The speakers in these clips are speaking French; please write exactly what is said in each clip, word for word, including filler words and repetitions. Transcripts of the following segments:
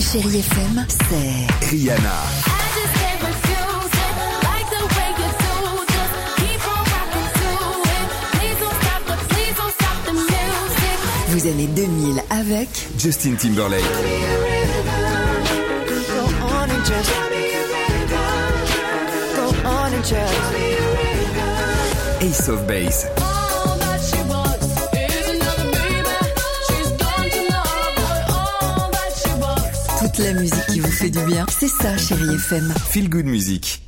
Chérie F M, c'est Rihanna. Vous aimez deux mille avec Justin Timberlake. Ace of Base. toute la musique qui vous fait du bien. C'est ça, Chérie F M. Feel Good Music.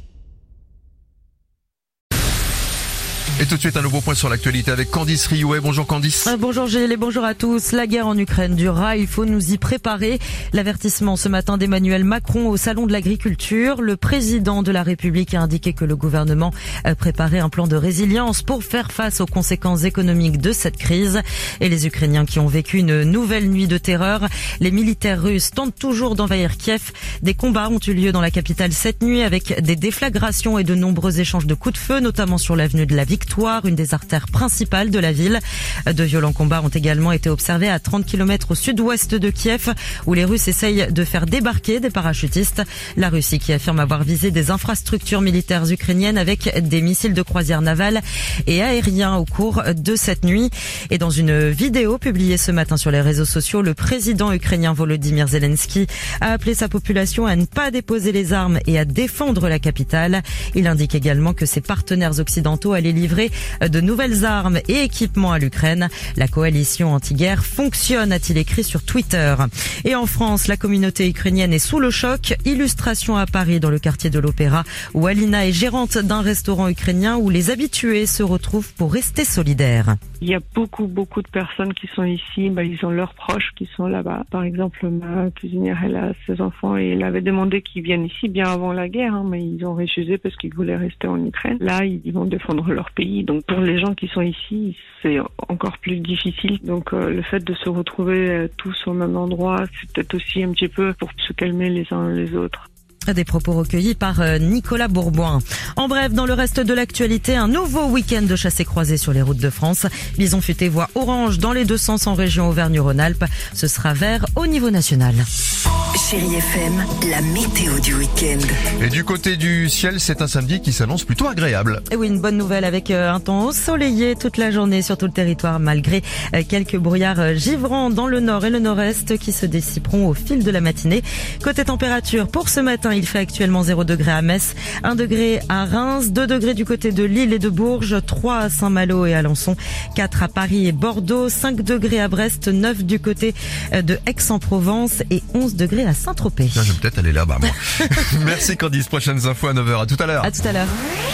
Et tout de suite un nouveau point sur l'actualité avec Candice Riouet. Bonjour Candice. Euh, bonjour Gilles et bonjour à tous. La guerre en Ukraine durera, il faut nous y préparer. L'avertissement ce matin d'Emmanuel Macron au salon de l'agriculture. Le président de la République a indiqué que le gouvernement préparait un plan de résilience pour faire face aux conséquences économiques de cette crise. Et les Ukrainiens qui ont vécu une nouvelle nuit de terreur. Les militaires russes tentent toujours d'envahir Kiev. Des combats ont eu lieu dans la capitale cette nuit avec des déflagrations et de nombreux échanges de coups de feu, notamment sur l'avenue de la Victoire, une des artères principales de la ville. De violents combats ont également été observés à trente kilomètres au sud-ouest de Kiev, où les Russes essayent de faire débarquer des parachutistes. La Russie qui affirme avoir visé des infrastructures militaires ukrainiennes avec des missiles de croisière navale et aériens au cours de cette nuit. Et dans une vidéo publiée ce matin sur les réseaux sociaux, le président ukrainien Volodymyr Zelensky a appelé sa population à ne pas déposer les armes et à défendre la capitale. Il indique également que ses partenaires occidentaux allaient livrer de nouvelles armes et équipements à l'Ukraine. La coalition anti-guerre fonctionne, a-t-il écrit sur Twitter. Et en France, la communauté ukrainienne est sous le choc. Illustration à Paris, dans le quartier de l'Opéra, où Alina est gérante d'un restaurant ukrainien où les habitués se retrouvent pour rester solidaires. Il y a beaucoup, beaucoup de personnes qui sont ici. Bah, ils ont leurs proches qui sont là-bas. Par exemple, ma cuisinière, elle a ses enfants et elle avait demandé qu'ils viennent ici bien avant la guerre, hein, mais ils ont refusé parce qu'ils voulaient rester en Ukraine. Là, ils vont défendre leur pays. Donc, pour les gens qui sont ici, c'est encore plus difficile. Donc, euh, le fait de se retrouver euh, tous au même endroit, c'est peut-être aussi un petit peu pour se calmer les uns les autres. Des propos recueillis par Nicolas Bourboin. En bref, dans le reste de l'actualité, un nouveau week-end de chassés-croisés sur les routes de France. Bison futé voie orange dans les deux sens en région Auvergne-Rhône-Alpes. Ce sera vert au niveau national. Chérie F M, la météo du week-end. Et du côté du ciel, c'est un samedi qui s'annonce plutôt agréable. Et oui, une bonne nouvelle avec un temps ensoleillé toute la journée sur tout le territoire, malgré quelques brouillards givrants dans le nord et le nord-est qui se dissiperont au fil de la matinée. Côté température, pour ce matin, il fait actuellement zéro degré à Metz, un degré à Reims, deux degrés du côté de Lille et de Bourges, trois à Saint-Malo et Alençon, quatre à Paris et Bordeaux, cinq degrés à Brest, neuf du côté de Aix-en-Provence et onze degrés à Saint-Tropez. Je vais peut-être aller là-bas, moi. Merci Candice, prochaines infos à neuf heures. À tout à l'heure. À tout à l'heure.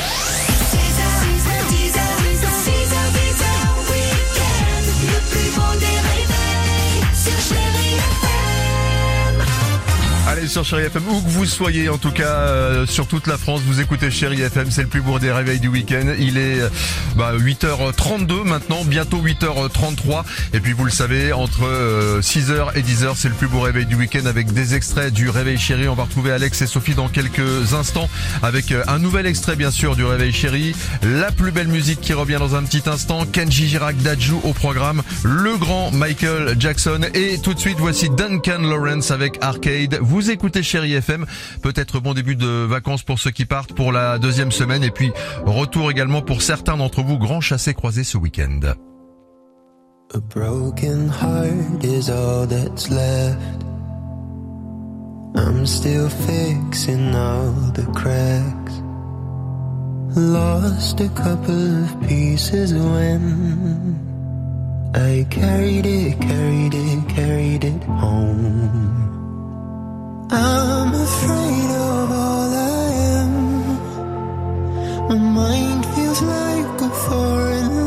Allez sur Chérie F M, où que vous soyez en tout cas, euh, sur toute la France, vous écoutez Chérie F M, c'est le plus beau des réveils du week-end. Il est bah, huit heures trente-deux maintenant, bientôt huit heures trente-trois. Et puis vous le savez, entre euh, six heures et dix heures, c'est le plus beau réveil du week-end avec des extraits du Réveil Chérie. On va retrouver Alex et Sophie dans quelques instants avec euh, un nouvel extrait bien sûr du Réveil Chérie. La plus belle musique qui revient dans un petit instant, Kenji Girac Dadju au programme, le grand Michael Jackson. Et tout de suite, voici Duncan Lawrence avec Arcade. Vous Vous écoutez Chérie F M, peut-être bon début de vacances pour ceux qui partent pour la deuxième semaine et puis retour également pour certains d'entre vous, grand chassé-croisé ce week-end. A broken heart is all that's left. I'm still fixing all the cracks. Lost a couple of pieces when I carried it, carried it, carried it home. I'm afraid of all I am. My mind feels like a foreign